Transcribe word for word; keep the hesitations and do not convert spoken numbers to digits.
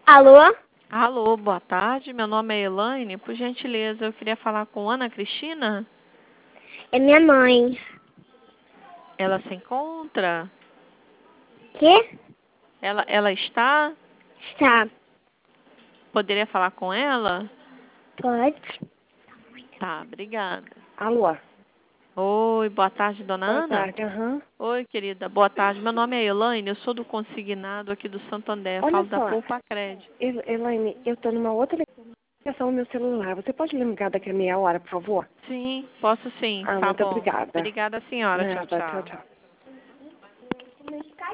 Alô? Alô, boa tarde. Meu nome é Elaine. Por gentileza, eu queria falar com Ana Cristina. É minha mãe. Ela se encontra? Quê? Ela, ela está? Está. Poderia falar com ela? Pode. Tá, obrigada. Alô? Oi, boa tarde, dona Boa Ana. tarde, aham. Oi, querida, boa tarde. Meu nome é Elaine, eu sou do consignado aqui do Santander. Olha Falo da só, Poupa Crédito. El- Elaine, eu tô numa outra ligação no meu celular. Você pode ligar daqui a meia hora, por favor? Sim, posso sim. Ah, Tá muito bom. obrigada. Obrigada, senhora. Tchau, Nada, tchau, tchau. tchau.